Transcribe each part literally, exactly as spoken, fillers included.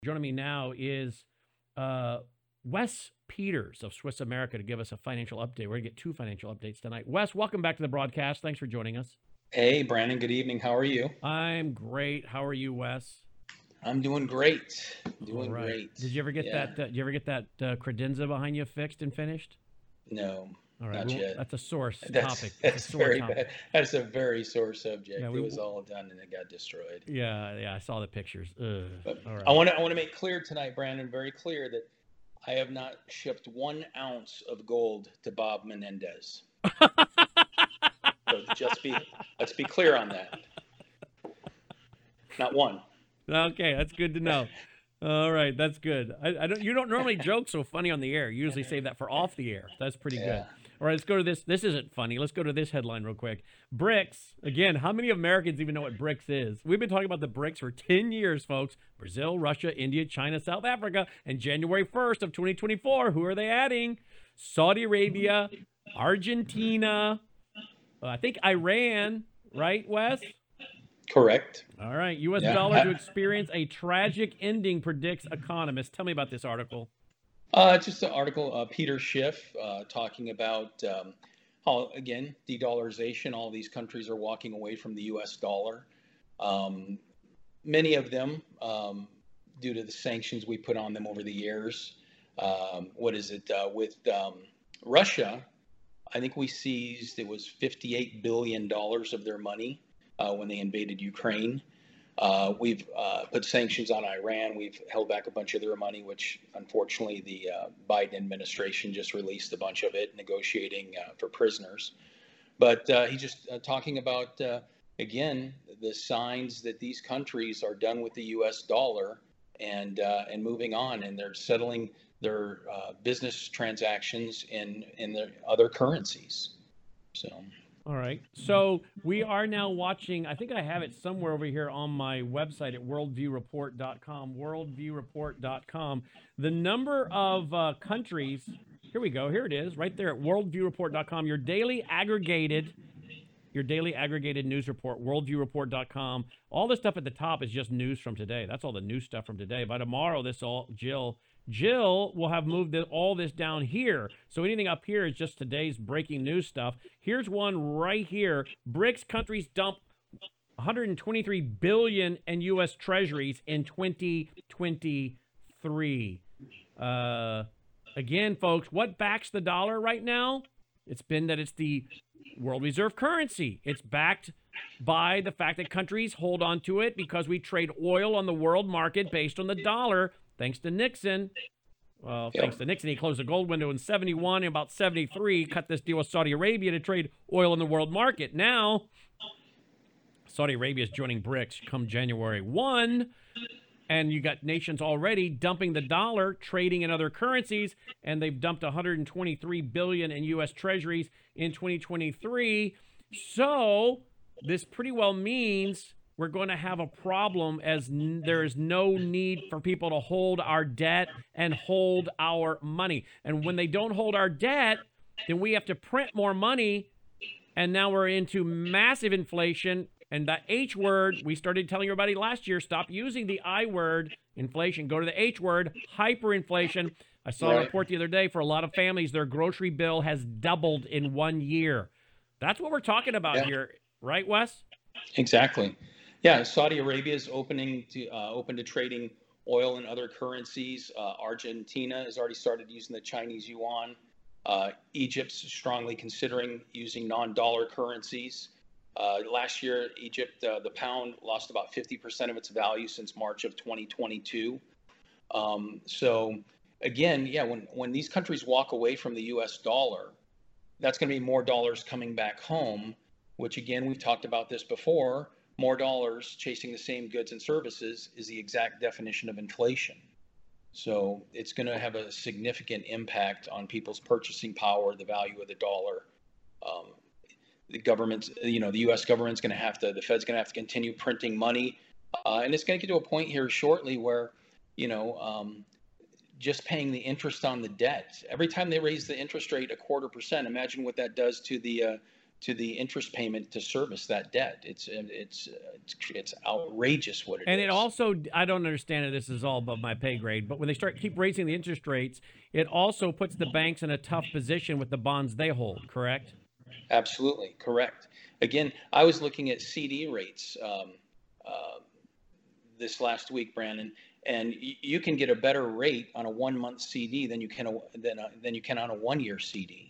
Joining me now is uh, Wes Peters of Swiss America to give us a financial update. We're going to get two financial updates tonight. Wes, welcome back to the broadcast. Thanks for joining us. Hey, Brandon. Good evening. How are you? I'm great. How are you, Wes? I'm doing great. All Doing right. great. Did you ever get Yeah. that? Uh, did you ever get that uh, credenza behind you fixed and finished? No, All right. not We won't, yet. that's a sore That's topic. That's a that's sore very topic. bad. That's a very sore Yeah. subject. It We. was all done and it got destroyed. Yeah. Yeah. I saw the pictures. Ugh. But All I right. want to I want to make clear tonight, Brandon, very clear that I have not shipped one ounce of gold to Bob Menendez. So just be let's be clear on that. Not one. Okay, that's good to know. All right, that's good. I, I don't. You don't normally joke so funny on the air. You usually save that for off the air. That's pretty good. Yeah. All right, let's go to this. This isn't funny. Let's go to this headline real quick. BRICS. Again, how many Americans even know what BRICS is? We've been talking about the BRICS for ten years, folks. Brazil, Russia, India, China, South Africa. And January first of twenty twenty-four, who are they adding? Saudi Arabia, Argentina, uh, I think Iran, right, Wes? Correct. All right. U S Yeah. dollar to experience a tragic ending, predicts economist. Tell me about this article. Uh, just an article, uh, Peter Schiff, uh, talking about um, how, again, de-dollarization, all these countries are walking away from the U S dollar. Um, many of them, um, due to the sanctions we put on them over the years. Um, what is it? Uh, with um, Russia, I think we seized, it was fifty-eight billion dollars of their money uh, when they invaded Ukraine. Uh, we've uh, put sanctions on Iran. We've held back a bunch of their money, which unfortunately the uh, Biden administration just released a bunch of it, negotiating uh, for prisoners. But uh, he's just uh, talking about, uh, again, the signs that these countries are done with the U S dollar and uh, and moving on, and they're settling their uh, business transactions in in their other currencies. So. All right. So we are now watching, I think I have it somewhere over here on my website at worldview report dot com, worldview report dot com. The number of uh, countries, here we go, here it is, right there at worldview report dot com, your daily aggregated, your daily aggregated news report, worldview report dot com. All the stuff at the top is just news from today. That's all the news stuff from today. By tomorrow, this all, Jill, Jill will have moved the, all this down here. So anything up here is just today's breaking news stuff. Here's one right here. BRICS countries dump one hundred twenty-three billion dollars in U S treasuries in twenty twenty-three. Uh, again, folks, what backs the dollar right now? It's been that it's the world reserve currency. It's backed by the fact that countries hold on to it because we trade oil on the world market based on the dollar. Thanks to Nixon. Well, Yep. thanks to Nixon, he closed the gold window in seventy-one. And about seventy-three, cut this deal with Saudi Arabia to trade oil in the world market. Now, Saudi Arabia is joining BRICS come January first. And you got nations already dumping the dollar, trading in other currencies, and they've dumped one hundred twenty-three billion dollars in U S treasuries in twenty twenty-three. So this pretty well means we're going to have a problem as n- there is no need for people to hold our debt and hold our money. And when they don't hold our debt, then we have to print more money. And now we're into massive inflation. And the H word, we started telling everybody last year, stop using the I word, inflation. Go to the H word, hyperinflation. I saw a Right. report the other day for a lot of families, their grocery bill has doubled in one year. That's what we're talking about Yeah. here, right, Wes? Exactly. Yeah, Saudi Arabia is opening to uh, open to trading oil and other currencies. Uh, Argentina has already started using the Chinese yuan. Uh, Egypt's strongly considering using non-dollar currencies. Uh, last year, Egypt, uh, the pound lost about fifty percent of its value since March of twenty twenty-two. Um, so again, yeah, when, when these countries walk away from the U S dollar, that's going to be more dollars coming back home, which again, we've talked about this before. More dollars chasing the same goods and services is the exact definition of inflation. So it's going to have a significant impact on people's purchasing power, the value of the dollar. Um, the government's, you know, the U S government's going to have to, the Fed's going to have to continue printing money. Uh, and it's going to get to a point here shortly where, you know, um, just paying the interest on the debt. Every time they raise the interest rate a quarter percent, imagine what that does to the uh, to the interest payment to service that debt. It's it's it's, it's outrageous what it and is. it also, I don't understand it. This is all above my pay grade. But when they start keep raising the interest rates, it also puts the banks in a tough position with the bonds they hold. Correct? Absolutely correct. Again, I was looking at C D rates um, uh, this last week, Brandon, and y- you can get a better rate on a one-month C D than you can a, than a, than you can on a one-year C D.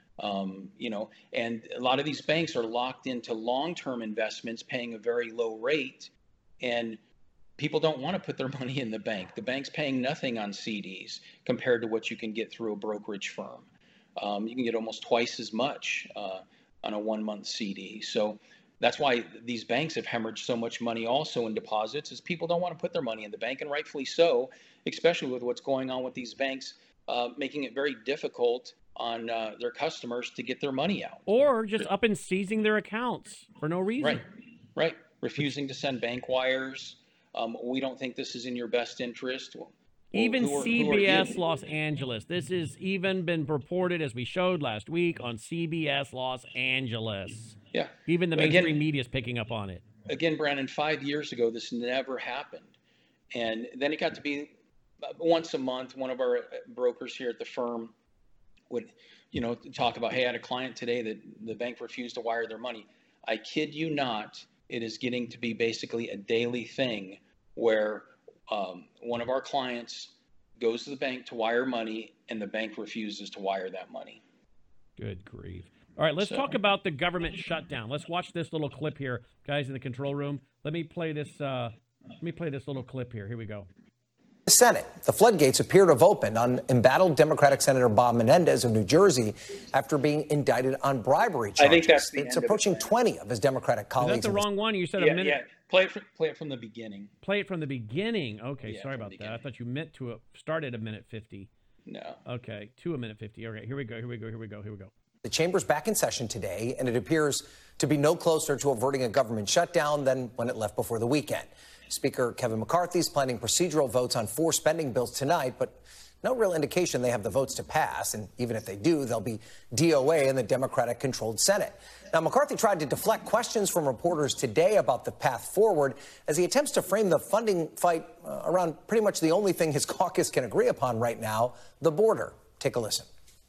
Um, you know, and a lot of these banks are locked into long-term investments, paying a very low rate, and people don't want to put their money in the bank. The bank's paying nothing on C Ds compared to what you can get through a brokerage firm. Um, you can get almost twice as much uh, on a one-month C D. So that's why these banks have hemorrhaged so much money also in deposits, is people don't want to put their money in the bank, and rightfully so, especially with what's going on with these banks, uh, making it very difficult on uh, their customers to get their money out. Or just up and seizing their accounts for no reason. Right, right. Refusing to send bank wires. Um, we don't think this is in your best interest. Well, Even who are- who C are B S you? Los Angeles. This has even been reported, as we showed last week, on C B S Los Angeles. Yeah. Even the Again- mainstream media is picking up on it. Again, Brandon, five years ago, this never happened. And then it got to be once a month, one of our brokers here at the firm would, you know, talk about, hey, I had a client today that the bank refused to wire their money. I kid you not, it is getting to be basically a daily thing where um, one of our clients goes to the bank to wire money and the bank refuses to wire that money. Good grief. All right, let's So- talk about the government shutdown. Let's watch this little clip here, guys in the control room. Let me play this. Uh, let me play this little clip here. Here we go. The Senate. The floodgates appear to have opened on embattled Democratic Senator Bob Menendez of New Jersey after being indicted on bribery charges. I think that's the It's end of it, approaching Brandon. twenty of his Democratic Is that colleagues. the in the wrong one? You said a Yeah, minute. yeah. Play it, from, play it from the beginning. Play it from the beginning. Okay, Yeah, sorry from about the that. I beginning. thought you meant to uh, start at a minute fifty. No. Okay, to a minute fifty. Okay, here we go. Here we go. Here we go. Here we go. The chamber's back in session today, and it appears to be no closer to averting a government shutdown than when it left before the weekend. Speaker Kevin McCarthy is planning procedural votes on four spending bills tonight, but no real indication they have the votes to pass. And even if they do, they'll be D O A in the Democratic-controlled Senate. Now, McCarthy tried to deflect questions from reporters today about the path forward as he attempts to frame the funding fight uh, around pretty much the only thing his caucus can agree upon right now, the border. Take a listen.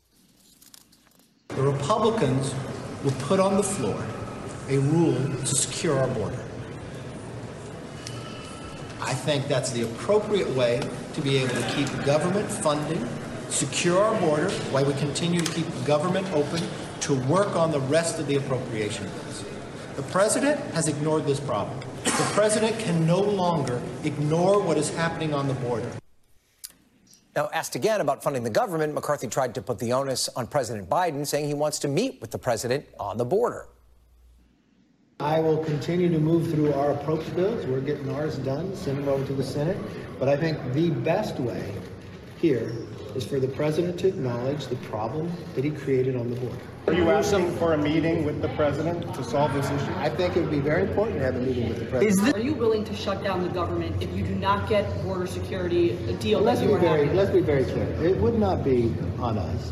The Republicans will put on the floor a rule to secure our border. I think that's the appropriate way to be able to keep government funding, secure our border, while we continue to keep government open to work on the rest of the appropriation bills. The president has ignored this problem. The president can no longer ignore what is happening on the border. Now, asked again about funding the government, McCarthy tried to put the onus on President Biden, saying he wants to meet with the president on the border. I will continue to move through our approach bills. We're getting ours done, send them over to the Senate. But I think the best way here is for the president to acknowledge the problem that he created on the border. Are you asking for a meeting with the president to solve this issue? I think it would be very important to have a meeting with the president. Are you willing to shut down the government if you do not get border security, a deal Let's that be you are very, having? let's be very clear. It would not be on us.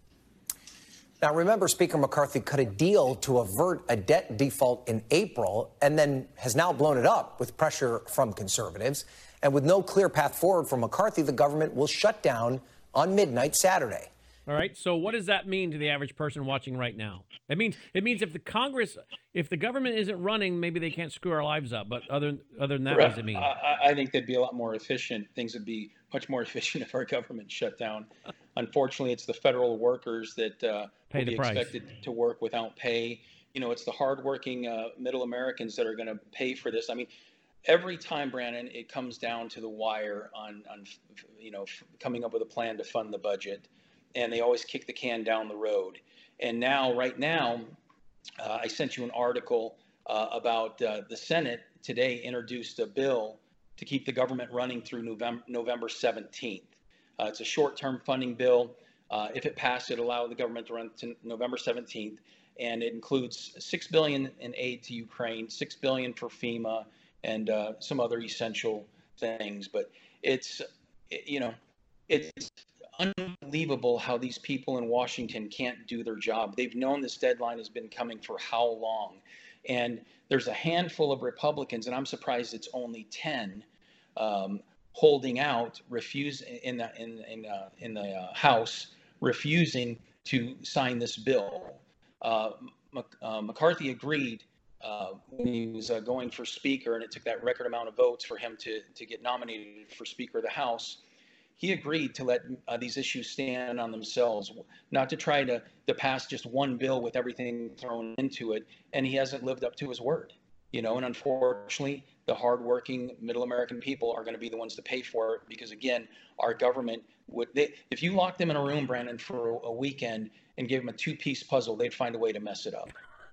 Now, remember, Speaker McCarthy cut a deal to avert a debt default in April and then has now blown it up with pressure from conservatives. And with no clear path forward from McCarthy, the government will shut down on midnight Saturday. All right. So what does that mean to the average person watching right now? It means it means if the Congress, if the government isn't running, maybe they can't screw our lives up. But other other than that, what does it mean? I, I think they'd be a lot more efficient. Things would be much more efficient if our government shut down. Unfortunately, it's the federal workers that uh, Pay will the be price. expected to work without pay. You know, it's the hardworking uh, middle Americans that are going to pay for this. I mean, every time, Brandon, it comes down to the wire on, on you know, coming up with a plan to fund the budget. And they always kick the can down the road. And now, right now, uh, I sent you an article uh, about uh, the Senate today introduced a bill to keep the government running through November, November seventeenth. Uh, it's a short-term funding bill. Uh, if it passed, it allowed the government to run to November seventeenth. And it includes six billion dollars in aid to Ukraine, six billion dollars for FEMA, and uh, some other essential things. But it's, it, you know, it's unbelievable how these people in Washington can't do their job. They've known this deadline has been coming for how long? And there's a handful of Republicans, and I'm surprised it's only ten, um, holding out, refuse in the in in, uh, in the uh, House, refusing to sign this bill. Uh, uh, McCarthy agreed uh, when he was uh, going for Speaker, and it took that record amount of votes for him to to get nominated for Speaker of the House. He agreed to let uh, these issues stand on themselves, not to try to, to pass just one bill with everything thrown into it. And he hasn't lived up to his word, you know, and unfortunately, the hardworking middle American people are going to be the ones to pay for it because, again, our government would, they, if you locked them in a room, Brandon, for a, a weekend and gave them a two-piece puzzle, they'd find a way to mess it up.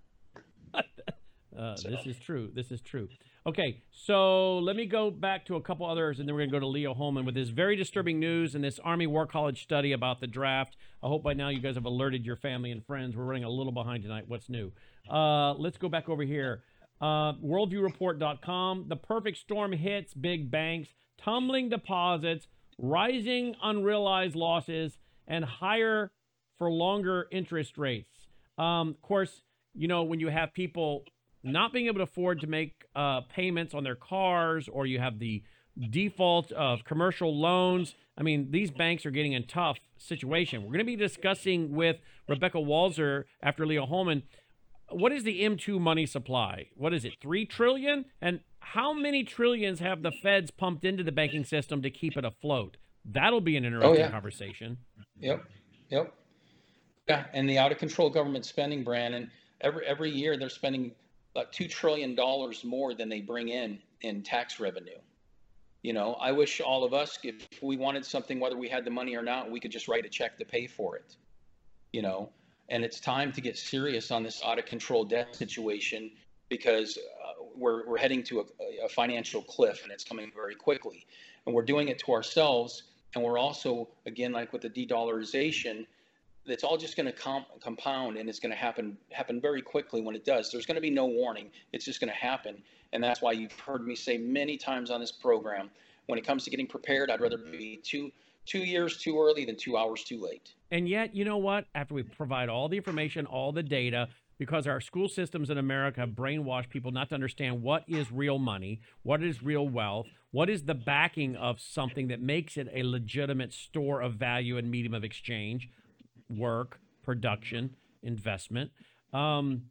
Uh, so. This is true. This is true. Okay, so let me go back to a couple others, and then we're going to go to Leo Holman with this very disturbing news and this Army War College study about the draft. I hope by now you guys have alerted your family and friends. We're running a little behind tonight. What's new? Uh, let's go back over here. Uh, worldview report dot com. The perfect storm hits big banks, tumbling deposits, rising unrealized losses, and higher for longer interest rates. Um, of course, you know, when you have people not being able to afford to make uh, payments on their cars, or you have the default of commercial loans. I mean, these banks are getting in a tough situation. We're going to be discussing with Rebecca Walzer after Leo Holman, what is the M two money supply? What is it, three trillion? And how many trillions have the feds pumped into the banking system to keep it afloat? That'll be an interesting oh, yeah. conversation. Yep, yep. Yeah, and the out-of-control government spending, Brandon, every every year they're spending about two trillion dollars more than they bring in in tax revenue. You know, I wish all of us, if we wanted something, whether we had the money or not, we could just write a check to pay for it, you know, and it's time to get serious on this out of control debt situation because uh, we're, we're heading to a, a financial cliff and it's coming very quickly, and we're doing it to ourselves. And we're also, again, like with the de-dollarization, it's all just going to comp- compound, and it's going to happen happen very quickly. When it does, there's going to be no warning. It's just going to happen, and that's why you've heard me say many times on this program, when it comes to getting prepared, I'd rather be two two years too early than two hours too late. And yet, you know what? After we provide all the information, all the data, because our school systems in America brainwash people not to understand what is real money, what is real wealth, what is the backing of something that makes it a legitimate store of value and medium of exchange. Work, production, investment, um,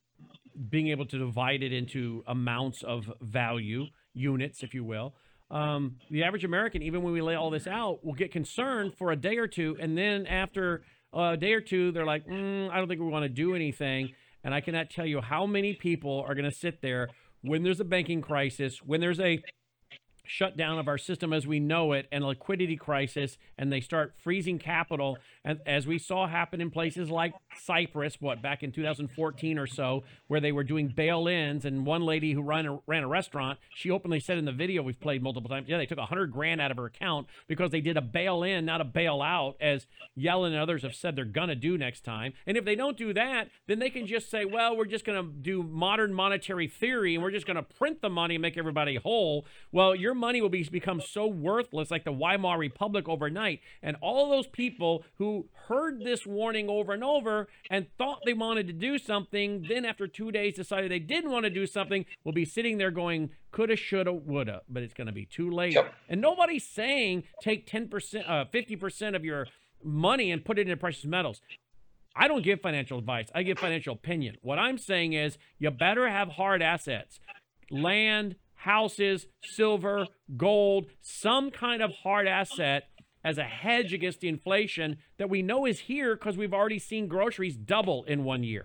being able to divide it into amounts of value, units, if you will. Um, the average American, even when we lay all this out, will get concerned for a day or two, and then after a day or two, they're like, mm, I don't think we want to do anything. And I cannot tell you how many people are going to sit there when there's a banking crisis, when there's a shutdown of our system as we know it, and a liquidity crisis, and they start freezing capital, and as we saw happen in places like Cyprus, what, back in two thousand fourteen or so, where they were doing bail-ins, and one lady who ran a, ran a restaurant, she openly said in the video we've played multiple times, yeah, they took a hundred grand out of her account because they did a bail-in, not a bail-out, as Yellen and others have said they're gonna do next time. And if they don't do that, then they can just say, well, we're just gonna do modern monetary theory, and we're just gonna print the money and make everybody whole. Well, your money will be become so worthless, like the Weimar Republic, overnight. And all those people who heard this warning over and over and thought they wanted to do something, then after two days decided they didn't want to do something, will be sitting there going, coulda, shoulda, woulda, but it's going to be too late. Yep. And nobody's saying take ten percent, uh, fifty percent of your money and put it into precious metals. I don't give financial advice. I give financial opinion. What I'm saying is you better have hard assets, land, houses, silver, gold, some kind of hard asset as a hedge against the inflation that we know is here because we've already seen groceries double in one year.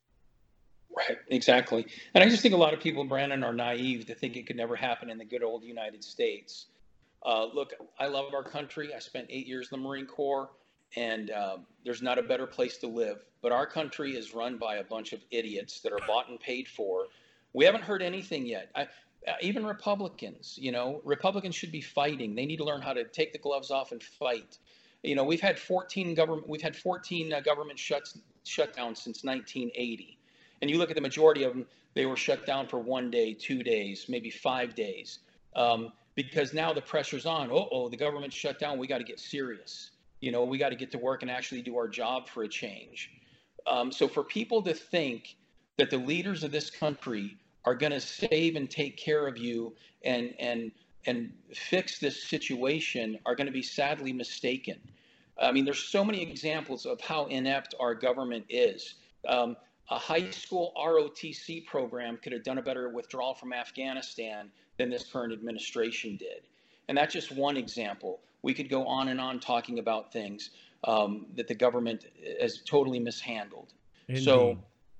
Right, exactly. And I just think a lot of people, Brandon, are naive to think it could never happen in the good old United States. Uh, look, I love our country. I spent eight years in the Marine Corps, and uh, there's not a better place to live. But our country is run by a bunch of idiots that are bought and paid for. We haven't heard anything yet. I, uh, even Republicans, you know, Republicans should be fighting. They need to learn how to take the gloves off and fight. You know, we've had fourteen government, we've had fourteen uh, government shuts shutdowns since nineteen eighty. And you look at the majority of them, they were shut down for one day, two days, maybe five days. Um, because now the pressure's on. Uh-oh, the government shut down. We got to get serious. You know, we got to get to work and actually do our job for a change. Um, so for people to think that the leaders of this country are going to save and take care of you and and and fix this situation are going to be sadly mistaken. I mean, there's so many examples of how inept our government is. Um, a high school R O T C program could have done a better withdrawal from Afghanistan than this current administration did. And that's just one example. We could go on and on talking about things um, that the government has totally mishandled. Indeed. So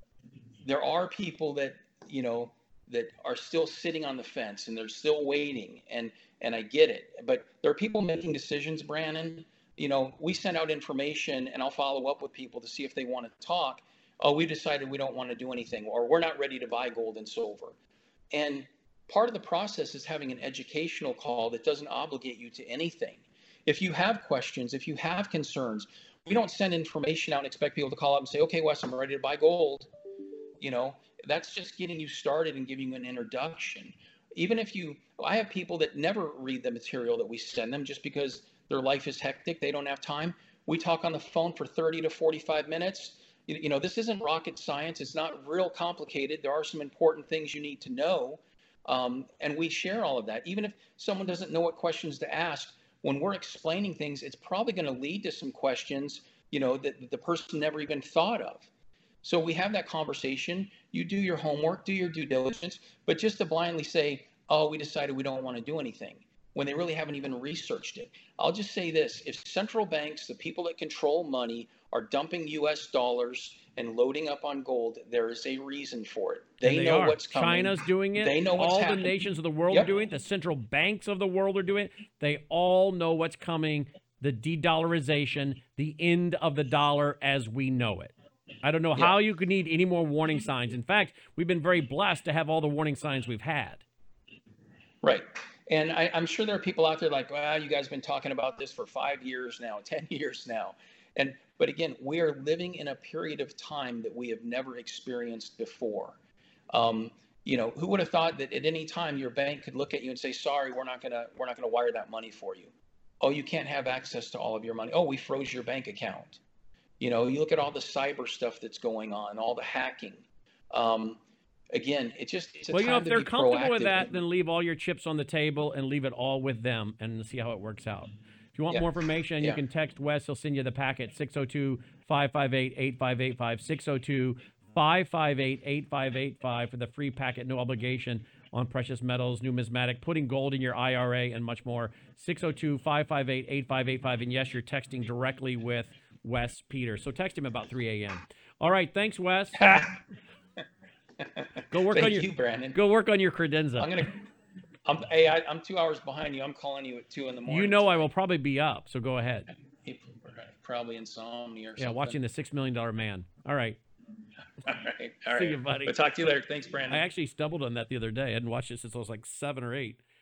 there are people that, you know, that are still sitting on the fence and they're still waiting. And, and I get it. But there are people making decisions, Brannon. You know, we send out information and I'll follow up with people to see if they want to talk. Oh, we decided we don't want to do anything, or we're not ready to buy gold and silver. And part of the process is having an educational call that doesn't obligate you to anything. If you have questions, if you have concerns, we don't send information out and expect people to call up and say, okay, Wes, I'm ready to buy gold. You know, that's just getting you started and giving you an introduction. Even if you, I have people that never read the material that we send them just because their life is hectic, they don't have time. We talk on the phone for thirty to forty-five minutes. You, you know, this isn't rocket science. It's not real complicated. There are some important things you need to know. Um, and we share all of that. Even if someone doesn't know what questions to ask, when we're explaining things, it's probably going to lead to some questions, you know, that the person never even thought of. So we have that conversation. You do your homework, do your due diligence, but just to blindly say, oh, we decided we don't want to do anything, when they really haven't even researched it. I'll just say this, if central banks, the people that control money, are dumping U S dollars and loading up on gold, there is a reason for it. They, they know are. what's coming. China's doing it. They know what's all happening. The nations of the world Yep. are doing it. The central banks of the world are doing it. They all know what's coming. The de-dollarization, the end of the dollar as we know it. I don't know Yeah. how you could need any more warning signs. In fact, we've been very blessed to have all the warning signs we've had. Right. And I, I'm sure there are people out there like, well, you guys have been talking about this for five years now, ten years now. And but again, we are living in a period of time that we have never experienced before. Um, you know, who would have thought that at any time your bank could look at you and say, sorry, we're not gonna we're not gonna wire that money for you. Oh, you can't have access to all of your money. Oh, we froze your bank account. You know, you look at all the cyber stuff that's going on, all the hacking. Um, again, it just it's a well, you know, time if to they're be comfortable with proactive. that, then leave all your chips on the table and leave it all with them and see how it works out. If you want Yeah. more information, you Yeah. can text Wes. He'll send you the packet, six oh two, five five eight, eight five eight five, six oh two, five five eight, eight five eight five for the free packet, no obligation on precious metals, numismatic, putting gold in your I R A, and much more. six oh two, five five eight, eight five eight five. And yes, you're texting directly with Wes Peters. So text him about three a.m. All right, thanks, Wes. Go work Thank on your you, Brandon. Go work on your credenza. I'm gonna. I'm. Hey, I, I'm two hours behind you. I'm calling you at two in the morning. You know I will probably be up, so go ahead. Probably insomnia or Yeah, something. watching the Six Million Dollar Man. All right. All right. All right. See you, buddy. We'll talk to you later. Thanks, Brandon. I actually stumbled on that the other day. I hadn't watched it since I was like seven or eight.